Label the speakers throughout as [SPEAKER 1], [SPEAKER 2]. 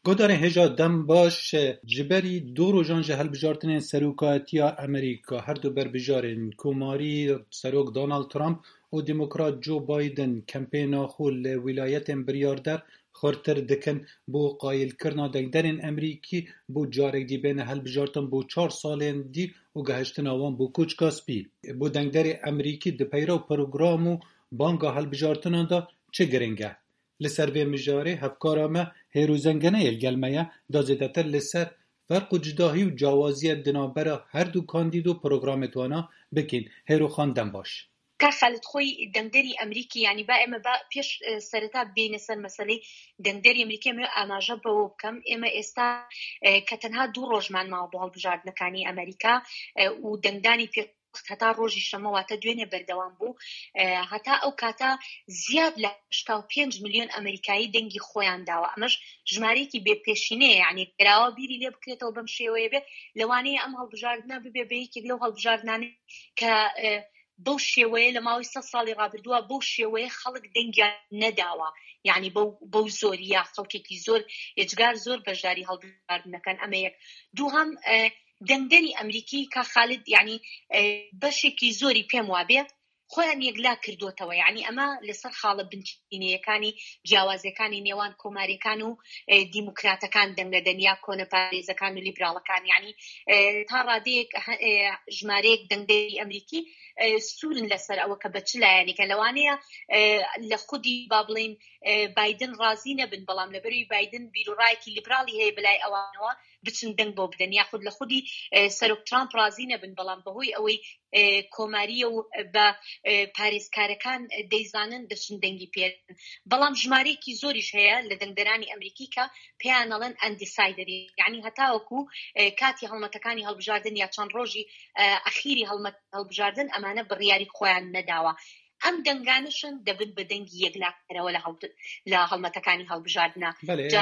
[SPEAKER 1] گودار هجا دم باش جبری دو روزان جهل بجارتن سروکاتیا امریکا هر دو بربجارن کوماری سروک دونالد ترامپ و دموکرات جو بایدن کمپینا خول ولایت بریاردر خورتر دکن بو قایل کرنا دنگدرین امریکی بو جارک دی بین هل بجارتن بو 4 سالین دی و گهشتن آوان بو کوچ کاسپی بو دنگدر امریکی دی پیرو پروگرامو بانگا هل بجارتن دا چه گرنگه لسر به مجاره هفکارامه هیروزنگنه الگلمه دا زیدتر لسر فرق و جداهی و جوازی دنابره هر دو کاندیدو پروگرامتوانا بکن هیرو خاندن باش
[SPEAKER 2] کا خالد خوی دنگدری امریکی یعنی با اما با پیش سرتا بین سر مسئله دنگدری امریکی ما آماجه با کم اما استا کتنها دو روزمان ما با بجارد نکانی امریکا و دنگدانی پیش هەتا ڕۆژی شەمەواتە دوێنێ بەردەوام بوو هەتا ئەو کاتە زیاد لە 85 ملیۆن ئەمریکایی دەنگی خۆیان داوە ئەمەش ژمارەیەکی بێپێشینەیە یعنی کراوە بیری لێ بکرێتەوە بەم شێوەیە بێ لەوانەیە ئەم هەڵبژاردنە ببێ بە یەکێک لەو هەڵبژاردنانەی کە بەو شێوەیە لە ماوەی 100 ساڵی ڕابردووە بەو شێوەیە خەڵک دەنگیان نەداوە یعنی بەو زۆریە خەڵکێکی زۆر ئێجگار زۆر بەشداری هەڵبژاردنەکەن ئەمە یەک دووهەم دەنگدەری ئەمریکی کا خالد یعنی بەشێکی زۆری پێم وابێ خۆیان یەکلا کردوتەوە یعنی ئەمە لەسەر خاڵە بنچینەیەکانی جیاوازەکانی نێوان کۆماریەکان و دیموکراتەکان دەنگدەنیا کۆنەپارێزەکان و لیبراڵەکان یعنی تا ڕادەیەک ژمارەیەک دەنگدەری ئەمریکی سوورن لەسەر ئەوە کە بەچلایەنی کە لەوانەیە لە خودی با بڵێن بایدن ڕازی نەبن بەڵام لەبەروی بایدن بیرۆڕایەکی لیبراڵی هەیە بەلای ئەوانەوە بچن دەنگ بۆ بدەن یاخود لە خودی سەرۆک ترامپ ڕازی نەبن بەڵام بەهۆی ئەوەی کۆماریە و بە پارێزکارەکان دەیزانن دەچن دەنگی پێدەن بەڵام ژمارەیەکی زۆریش هەیە لە دەنگدەرانی ئەمریکی کە پێیان ئەڵێن ئەندیسایدەری یعنی هەتاوەکو کاتی هەڵمەتەکانی هەڵبژاردن یا چەند ڕۆژی ئەخیری هەڵبژاردن ئەمانە بڕیاری خۆیان نەداوە ئەم دەنگانشن دەبن بە دەنگی یەکلاکەرەوە لە هەڵمەتەکانی هەڵبژاردنە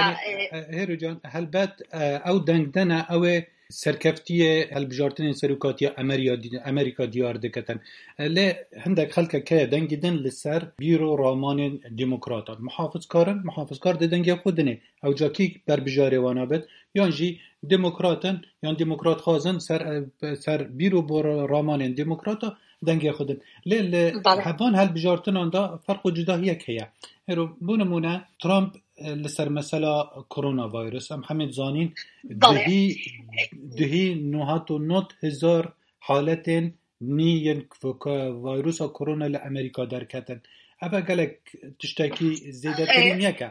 [SPEAKER 1] هێروجان هەلبەت ئەو دەنگدەنە ئەوێ سەرکەفتیە هەلبژاردنی سەرۆکاتیە ئەمریکا دیار دەکەن لێ هەندێک خەڵکە کە دەنگی دن لەسەر بیرۆ ڕامانێن دیموکراتان محافظکار دەنگی خودنێ ئەو جاکی بەربژارێوانە بێت یان ژی دیموکراتن یان دیموکرات خوازن سەر بیرۆ بۆ ڕامانێن دیموکراتە دەنگی خودن لێ هەبان هەلبژاردناندا فەرق و جوداهیەک هەیە بۆ نمونە ترامپ لەسەر مەسەلا کۆرۆنا ڤایرۆس ئەم هەمێ زانین دهی 9,000 حالەتێن نیەن ڤایرۆسا کۆرۆنا لە ئەمریکا دەرکەتن ئەvە gelek tiştekî zêdetirîn yeke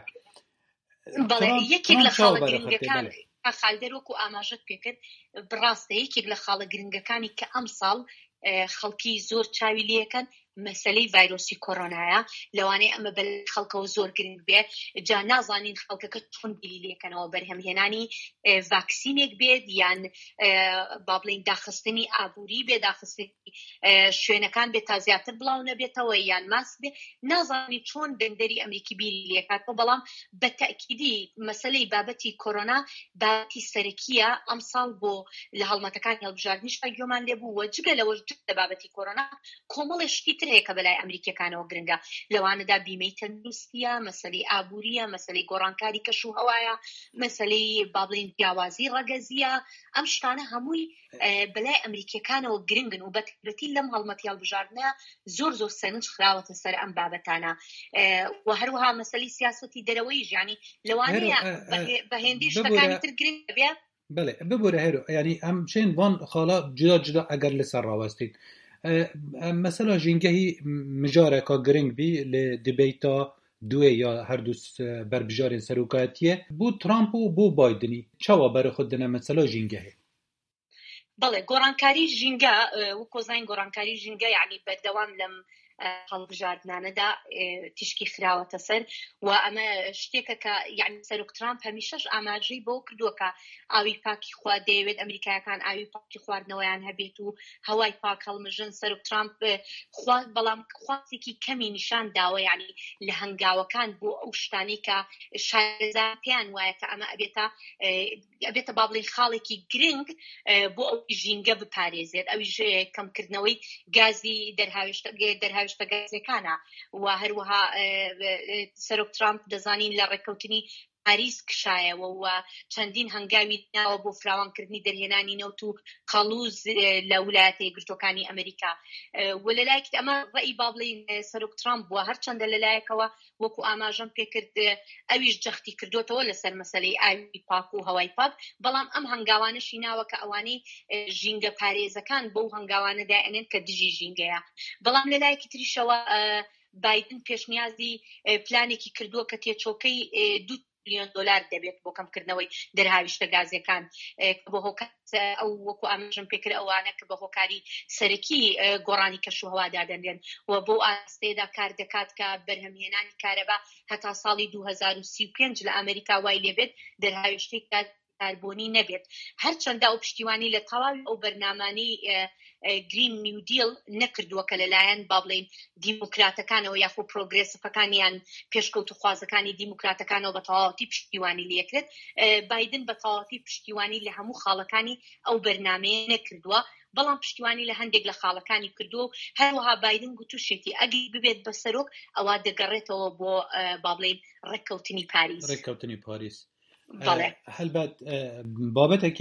[SPEAKER 2] یەکێک لە خاڵە گرنگەکان خالدەر وەکو ئاماژەت پێکرد بڕاستە یەکێک لە خاڵە گرنگەکانی کە ئەم ساڵ خەڵکی زۆر چاوی لێکەن مەسەلەی ڤایرۆسی کۆرۆنایە لەوانەیە ئەمە بە خەڵکەوە زۆر گرنگ بێ جا نازانین خەڵکەکە چۆن بیری لێکەنەوە بەرهەمهێنانی ڤاکسینێک بێت یان با بڵێن داخستنی ئابووری بێ داخستنی شوێنەکان بێت تا زیاتر بڵاو نەبێتەوە یان ماسک بێ نازانی چۆن دەنگدەری ئەمریکی بیری لێکاتەوە بەڵام بە تەئکیدی مەسەلەی بابەتی کۆرۆنا بابەتی سەرەکیە ئەم ساڵ بۆ لە هەڵمەتەکانی هەڵبژاردنیش گوێمان لێبوو جگە لەوەش لە بابەتی کۆرۆنا کۆمەڵێشتی تر هەیە کە بەلای ئەمریکیەکانەوە گرنگە لەوانەدا بیمەی تەندروستیە مەسەلەی ئابووریە مەسەلەی گۆڕانکاری کەش و هەوایە مەسەلەی با بڵێن پیاوازی ڕەگەزیە ئەم شتانە هەمووی بەلای ئەمریکیەکانەوە گرنگن و بەتایبەتی لەم هەڵمەتی هەڵبژاردنە زۆر سەرنج خراوەتە سەر ئەم بابەتانە و هەروەها مەسەلەی سیاسەتی دەرەوەیش یعنی لەوانەیە بە هێندەی شتەکانی تر گرنگ بێت
[SPEAKER 1] بله ببوره هیرو یعنی هم چین وان خالا جدا اگر لسر راوستید مثلا جنگهی مجاره که گرنگ بی لدیبیتا دوی یا هر دو بربجار سروکاتیه بو ترامپ و بو بایدنی چوا برای خود دنه مثلا جنگهی
[SPEAKER 2] بله گۆڕانکاری ژینگە وەکو زین گۆڕانکاری ژینگە یعنی بەردەوام لەم هەڵبژاردنانەدا تیشکی خراوەتە سەر و ئەمە شتێکە کە یعنی سەرۆک ترامپ هەمیشەش ئاماژەی بۆ کردووە کە ئاوی پاکی خوا دەیەوێت ئەمریکایەکان ئاوی پاکی خواردنەوەیان هەبێت و هەوای پاک هەڵمژن سەرۆک ترامپ بەڵام خوازێکی کەمی نیشان داوە یعنی لە هەنگاوەکان بۆ ئەو شتانی کە شارەزا پێیان وایە کە ئەمە ئەبێتە با بڵێن خاڵێکی گرنگ بۆ ئەو ژینگە بپارێزێت ئەویش کەمکردنەوەی گازی دەرهاوێشتە گازەکانە و هەروەها سەرۆک ترامپ دەزانین لە ڕێکەوتنی پاریس کشایەوە و چەندین هەنگاوی ناوە بۆ فراوانکردنی دەرهێنانی نەوت و قەڵوز لە ویلایەتە یەکگرتووەکانی ئەمریکا و لەلایەکت ئەمە ڕەئی با بڵێن سەرۆک ترامپ بووە هەرچەندە لەلایەکەوە وەکو ئاماژەم پێکرد ئەویش جەختی کردوتەوە لەسەر مەسەلەی ئاوی پاک و هەوای پاک بەڵام ئەم هەنگاوانەشی ناوە کە ئەوانەی ژینگە پارێزەکان بەو هەنگاوانەدا ئەنێن کە دژی ژینگەیە بەڵام لەلایەکی تریشەوە بایدن پێشنیازی پلانێکی کردووە کە تێچۆکەی 2 ملیۆن دلار دەبێت بۆ کەمکردنەوەی دەرهاویشتە گازەکان بۆ هۆکار ئەو وەکو ئاماژەم پێکرد ئەوانە کە بە هۆکاری سەرەکی گۆڕانی کەشوهەوادا دەنێن و بۆ ئاستەیەدا کار دەکات کە بەرهەمهێنانی کارەبا هەتا ساڵی 2035 لە ئەمریکا وای لێبێت دەرهاویشتەی کاربۆنی نەبێت هەرچەندە ئەو پشتیوانی لە تەواوی ئەو بەرنامانەی گرین نیو دیل نەکردووە کە لەلایەن با بڵێن دیموکراتەکانەوە یاخۆ پرۆگرێسفەکانیان پێشکەوت و خوازەکانی دیموکراتەکانەوە بە تەواوەتی پشتیوانی لێکرێت بایدن بە تەواوەتی پشتیوانی لە هەموو خاڵەکانی ئەو بەرنامەیە نەکردووە بەڵام پشتیوانی لە هەندێک لە خاڵەکانی کردو و هەروەها بایدن گوتوشێتی ئەگەر ببێت بە سەرۆک ئەوە دەگەڕێتەوە بۆ با بڵێن ڕێککەوتنی پاریس
[SPEAKER 1] هەلبەت بابەتێکی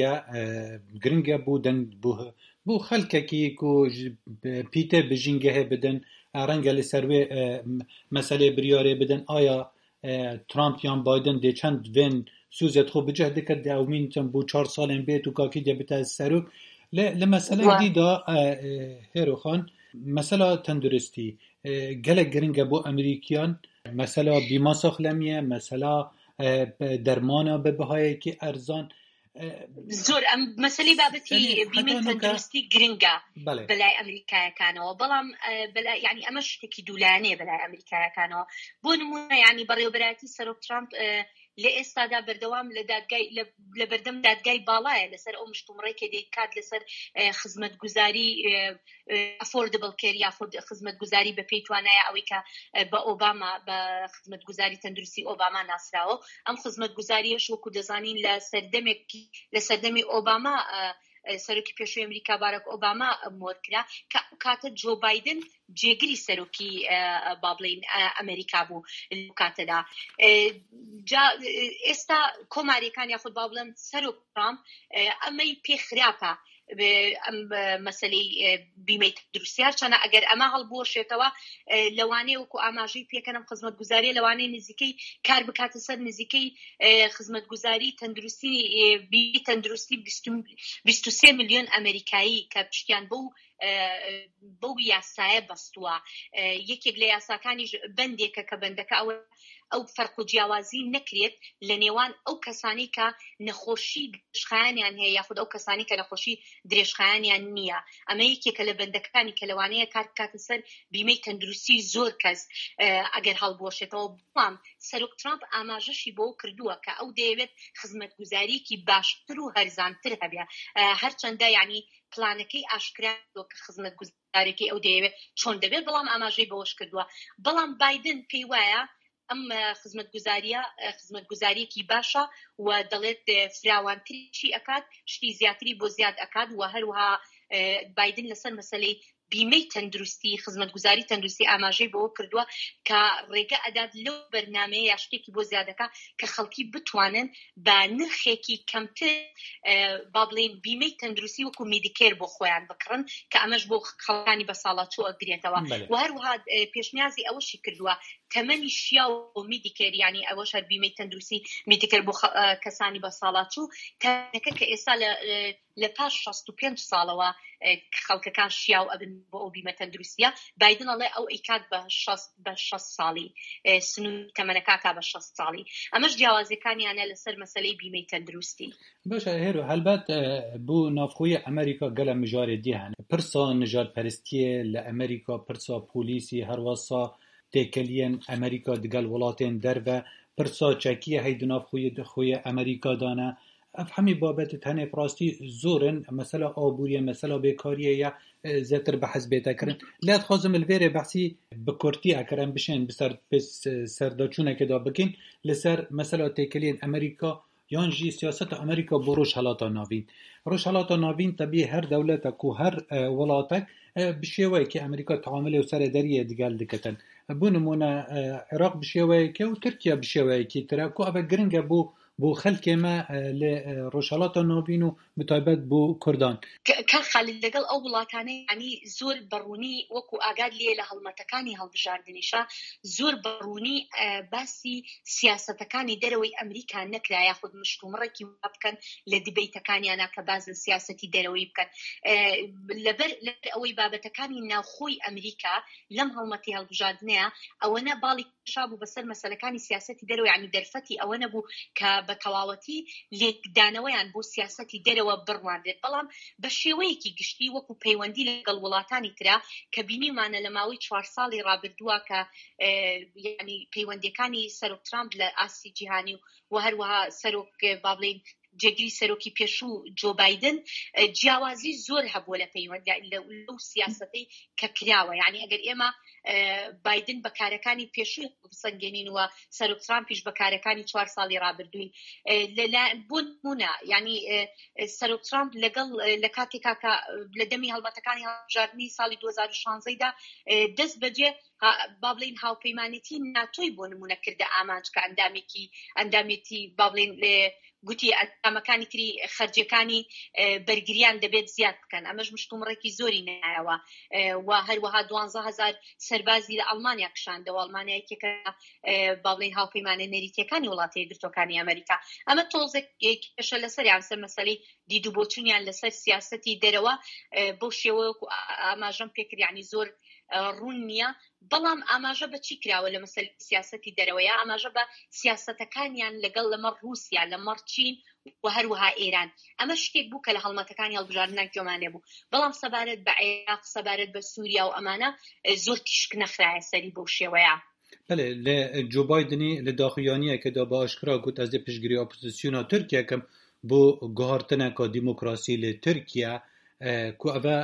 [SPEAKER 1] گرنگە بۆ خەڵکێکی و پیتە بژینگە هەیە بدەن ڕەنگە لەسەر وێ مەسەلێ بریارێ بدەن ئایا ترامپ یان بایدن دێ چەند وێن سوزێت خۆ بجه دەکرد ئەومینتن بۆ 4 ساڵێن بێت و کاکی دەبێتە سەرۆک لە مەسەلە دیدا هێروخان مەسەلا تەندروستی gelek giring e bo Amerîkiyan mesela bîma saxlemiye mesela dermana bi bihayekî erzan
[SPEAKER 2] زۆر ئەم مەسەلەی بابەتی بیمەی تەندروستی گرنگە بەلای ئەمریکایەکانەوە بەڵام یعنی ئەمە شتێکی دوولانەیە بەلای ئەمریکایەکانەوە بۆ نمونە یعنی بەڕێوەبەرایەتی سەرۆک ترامپ لە ئێستادا بەردەوام لە بەردەم دادگای باڵایە لەسەر ئەو مشتومڕێکێ دەیکات لەسەر خزمەتگوزاری ئەفۆردبڵ کێر یا خزمەتگوزاری بە پێی توانایە ئەوەی کە بە ئۆباما بە خزمەتگوزاری تەندروستی ئۆباما ناسراوە ئەم خزمەتگوزاریەش وەکو دەزانین لە سەردەمی ئۆباما سەرۆکی پێشووی ئەمریکا باراک ئۆباما مۆرکرا کە کاتە جۆ بایدن جێگری سەرۆکی با بڵێن ئەمریکا بوو کاتەدا ئێستا کۆماریەکان یاخود با بڵێن سەرۆک ترامپ ئەمەی پێخراپە ئەم مەسەلەی بیمەی تەندروستی هەرچەندە ئەگەر ئەمە هەڵبوەشێتەوە لەوانەیە وەکو ئاماژەی پێکەنم خزمەتگوزاریە لەوانەیە نزیکەی کار بکاتە سەر نزیکەی خزمەتگوزاری تەندروستی بیمەی تەندروستی 23 ملیۆن ئەمریکایی کە پشتیان بەو یاسایە بەستووە یەکێک لە یاساکانی بەندێکە کە بەندەکە ئەو فەرق و جیاوازی نەکرێت لە نێوان ئەو کەسانی کە نەخۆشی درێژخایانیان هەیە یاخود ئەو کەسانی کە نەخۆشی درێژخایانیان نییە ئەمە یەکێکە لە بەندەکانی کە لەوانەیە کار بکاتە سەر بیمەی تەندروستی زۆر کەس ئەگەر هەڵبوەشێتەوە بڵام سەرۆک ترامپ ئاماژەشی بۆ کردووە کە ئەو دەیەوێت خزمەتگوزاریەکی باشتر و هەرزانتر هەبێ هەرچەندە یعنی پلانەکەی ئاشکرا کە خزمەتگوزارێکی ئەو دەیەوێت چۆن دەبێت بەڵام ئاماژەی بەوەش کردووە بەڵام بایدن پێی وایە ئەم خزمەتگوزاریەکی باشە و دەڵێت فراوانتریشی ئەکات شتی زیاتری بۆ زیاد ئەکات و هەروەها بایدن لەسەر مەسەلەی بیمەی تەندروستی خزمەتگوزاری تەندروستی ئاماژەی بۆ کردووە کە ڕێگە ئەدات لەو بەرنامەیە یا شتێکی بۆ زیادەکە کە خەڵکی بتوانن بە نرخێکی کەمتر با بڵێن بیمەی تەندروستی وەکو میدیکێر بۆ خۆیان بکڕن کە ئەمەش بۆ خەڵکانی بەساڵاتوو ئەگرێتەوە و هەروەها پێشنیازی ئەوەشی کردووە تەمەنی شیا و میدیکێر یعنی ئەوەش هەر بیمەی تەندروستی میدیکێر بۆ کەسانی بەساڵاتوو تەمەنەکە کە ئێستا لە پاش 65 ساڵەوە خەڵکەکان شیاو ئەبن بۆ ئەو بیمە تەندروستیە بایدن ئەڵێ ئەو ئیکات بە 60 ساڵی سنووری تەمەنەکاکا بە 60 ساڵی ئەمەش جیاوازەکانیانە لەسەر مەسەلەی بیمەی تەندروستی
[SPEAKER 1] باشە هێرو هەلبەت بۆ نافخۆیە ئەمریکا گەلە مژارێ دیهان پرسا نژاد پەرستیە لە ئەمریکا پرسا پۆلیسی هەروەسا تێکەلیەن ئەمریکا دگەل وڵاتێن دەربە پرسا چەکیە هەیدو نافخۆیە ئەمریکا دانە ئەف هەمی بابەتت هەنێ پڕاستی زۆرن مەسەلا ئابووریە مەسەلا بێکاریە یا زیاتر بەحەز بێتەکردن لات خۆزم الڤێرێ بەحسی بکورتی ئەکەرم بشێن سەردەچوونێکدا بکەین لەسەر مەسەلا تێکەلیەن ئەمریکا یان جی سیاسەتە ئەمریکا بۆ ڕۆژهەڵاتە ناوین ڕۆژهەڵاتە ناوین تەبیە هەر دەولەتێک و هەر وڵاتێک بشێوەیەکی ئەمریکا تعاملێ و سەرەدەریە دگەل دکەتن بۆ نمونە عێراق بشێوەیەکە و تورکیا بشێوەیەکی ترە کو ئەvە گرنگە بۆ خەلکێمە لە ڕۆژهەڵاتە نۆبین و بتایبەت بۆ کوردان
[SPEAKER 2] کە خەلیل لەگەڵ ئەو وڵاتانەی ینی زۆر بەڕوونی وەکو ئاگاد لێ لە هەڵمەتەکانی هەڵبژاردنیشە زۆر بەڕوونی باسی سیاسەتەکانی دەرەوەی ئەمریکا نەکرا یاخود مشتومڕێکی بکەن لە دیبەیتەکانیانە کە باز لە سیاسەتی دەرەوەی بکەن لەبەر ئەوەی بابەتەکانی ناوخۆی ئەمریکا لەم هەڵمەتی هەڵبژاردنەیە ئەوەنە باڵی شابوو بەسەر مەسەلەکانی سیاسەتی دەرەوەی ینی دەرفەتی ئەوە نەبوو کە بە تەواوەتی لێکدانەوەیان بۆ سیاسەتی دەرەوە بڕواندێت بەڵام بە شێوەیەکی گشتی وەکو پەیوەندی لەگەڵ وڵاتانی ترا کە بینیمانە لە ماوەی 4 ساڵی ڕابردووە کە ینی پەیوەندیەکانی سەرۆک ترامپ لە ئاسی جیهانی و هەروەها سەرۆک بابلین جێگیری سەرۆکی پێشوو جۆ بایدن جیاوازی زۆر هەبووە لە پەیوەند لەو سیاسەتەی کە کراوە یعنی ئەگەر ئێمە بایدن بەکارەکانی پێشووی بسەنگێنین و سەرۆک ترامپیش بەکارەکانی 4 ساڵی ڕابردووی بۆ نمونە ینی سەرۆک ترامپ لەگەڵ لە کاتێکا کە لە دەمی هەڵمەتەکانی هەڵبژاردنی ساڵی 2016دا دەست بەجێ بابلین هاوپەیمانێتی ناتۆی بۆ نمونە کردە ئامانج کە ئەندامێتی بابلین گوتی ئەندامەکانی تری خەرجەکانی بەرگریان دەبێت زیاد بکەن ئەمەش مشتومڕێکی زۆری نایەوە و هەروەها 12,000 سەربازی لە ئەڵمانیا کشاندەوە ئەڵمانیایەکێکە بابلین هاوپەیمانە نەریتیەکانی وڵاتی یەکگرتووەکانی ئەمریکا ئەمە تۆزێکیشە لەسەریان سەر مەسەلەی دیدوبۆچونیان لەسەر سیاسەتی دەرەوە بۆ شێوەیەک ئاماژەم پێکرد یعنی زۆر ڕوون نییە بەڵام ئاماژە بە چی کراوە لە مەسەلەی سیاسەتی دەرەوەیە ئاماژە بە سیاسەتەکانیان لەگەڵ لەمەڕ رووسیا لەمەڕ چین و هەروەها ئێران ئەمە شتێک بوو کە لە هەڵمەتەکانی هەڵبژاردنە گوێمانێ بوو بەڵام سەبارەت بە عێراق سەبارەت بە سووریا و ئەمانە زۆر تیشک نەخرایە سەری بۆ شێوەیە
[SPEAKER 1] بله ل جو بایدنی لداخیانیه که دا با اشکرا گوت از پیشگیری اپوزیسیونا ترکیه کم بو گهارتنه که دموکراسی ل ترکیه که اوه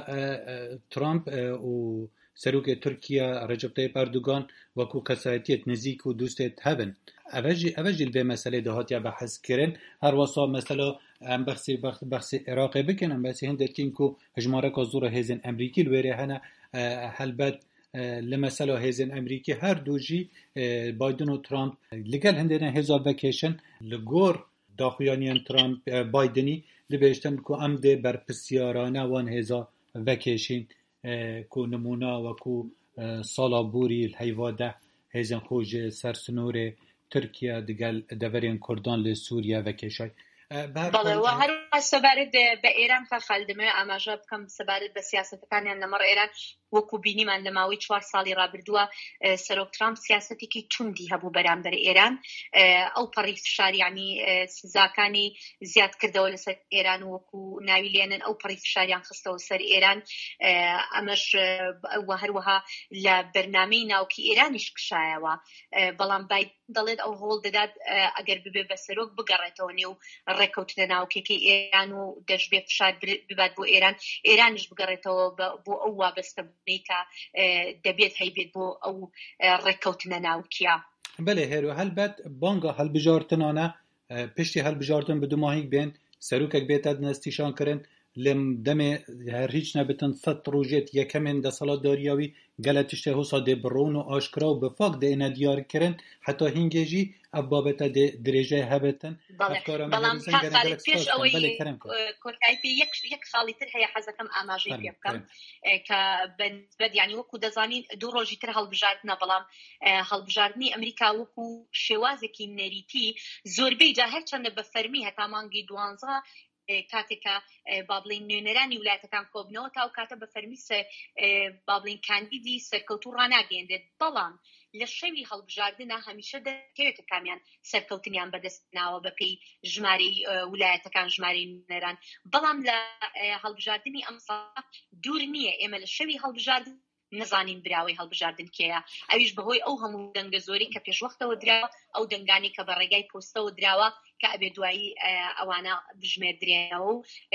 [SPEAKER 1] ترامپ و سروک ترکیه رجب طیب اردوگان و کو کسایتیت نزیک و دوستت هبن اوه جل به مسئله دهات یا بحث کرن هر واسا مثلا ام بخصی عراق بکن ام بحثی هنده کن که هجماره که زور هزین امریکی لویره هنه هلبت لمثلا هێزن ئەمریکی هەردووژی بایدن و ترامپ لەگەڵ هەندێنە هێزا بەکێشن لەگۆڕ داخوایانیان ترامپ بایدنی لبێشتن کو ئەم دێ بەرپرسیارانە وان هێزا بەکێشین کو نمونا وەکو ساڵا بووری هەیواده هێزن خۆژێ سەر سنوورێ تورکیا دەگەل دەڤەرێن کوردان لە سووریا بەکێشای
[SPEAKER 2] بەڵێ و هەروە سەبارەت بە ئێران خەڵدمێ ئاماژە بکەم سەبارەت بە سیاسەتەکانیان لەمەڕ ئێران وەکو بینیمان لە ماوەی 4 ساڵی ڕابردووە سەرۆک ترامپ سیاسەتێکی توندی هەبوو بەرامبەر ئێران ئەو پەڕی فشار یعنی سزاکانی زیاد کردەوە لەسەر ئێران وەکو ناوی لێنن ئەو پەڕی فشاریان خستەوە سەر ئێران ئەمەش هەروەها لە بەرنامەی ناوکی ئێرانیش کشایەوە بەڵام باید دەڵێت ئەو هۆڵ دەدات ئەگەر ببێ بە سەرۆک بگەڕێتەوە نێو ڕێکەوتنە ناوکێکی ئێران و دەشبێ فشار ببات بۆ ئێرانیش بگەڕێتەوە بۆ ئەو وابەستە کە دەبێت هەیبێت بۆ ئەو ڕێکەوتنە ناوکیە
[SPEAKER 1] بەێ هێرو هەلبەت بانگە هەڵبژارتنانە پشتی هەڵبژارتن بە دوماهیک بێن سەرۆکێک بێتە نەستیشان کردن لەم دەمێ هەر هیچ نەبتن 100 ڕۆژێت یەکەمێن دەسەڵات داریاوی گەلە تشتێ هۆسا دێ بڕۆن و ئاشکرا و بەفاک دێنە دیارکردن حتا هینگێژی ئەو بابەتە درێژەی هەبێتن
[SPEAKER 2] بەڵام پێش ئەوەی کۆتایی یەک خاڵی تر هەیە حەزەکەم ئاماژەی پێ بکەم کە بەنسبەت یعنی وەکو دەزانین 2 ڕۆژی تر هەڵبژاردنە بەڵام هەڵبژاردنی ئەمریکا وەکو شێوازێکی نەریتی زۆربەی جا هەرچەندە بە فەرمی هەتا مانگی 12 کاتێکە بابلین نوێنەرانی ویلایەتەکان کۆبنەوە تا و کاتە بە فەرمی بابلین کاندیدی سەرکەوتوو ڕاناگەیەندێت بەڵام لە شەوی هەڵبژاردنە هەمیشە دەکەوێتە کامیان سەرکەوتنیان بەدەستناوە بەپێی ژمارەی ویلایەتەکان ژمارەی نوێنەران بەڵام لە هەڵبژاردننی ئەمسا دوور نییە ئێمە لە شەوی هەڵبژاردن نزانین براوەی هەڵبژاردن کێیە ئەویش بەهۆی ئەو هەموو دەنگە زۆری کە پێشوەختەوە دراوە ئەو دەنگانی کە بە ڕێگای پۆستەوە دراوە کە ئەبێ دوایی ئەوانە بژمێردرێنەوە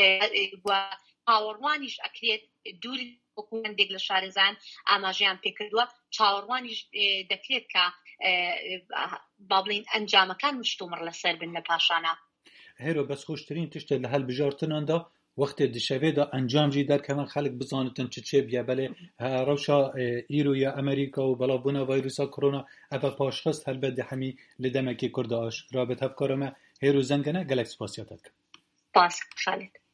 [SPEAKER 2] و پاوەڕوانیش ئەکرێت دوور وەکو هەندێک لە شارەزان ئاماژەیان پێکردووە چاوەڕوانیش دەکرێت کە بابلین ئەنجامەکان مشتومڕ لەسەر بن لە پاشانە
[SPEAKER 1] هێرۆ بەس خۆشترین تشتە لە هەڵبژاردناندا وقت دشوی دا انجام جی در کمان خلق بزانتن چه بیا بله روشا ایرو یا امریکا و بلا بونا ویروسا کرونا اپا پاشخست هل بده همی لدمکی کرد آشکرا به تفکارم هیرو زنگنه گلک سپاسیاتت
[SPEAKER 2] باس خالد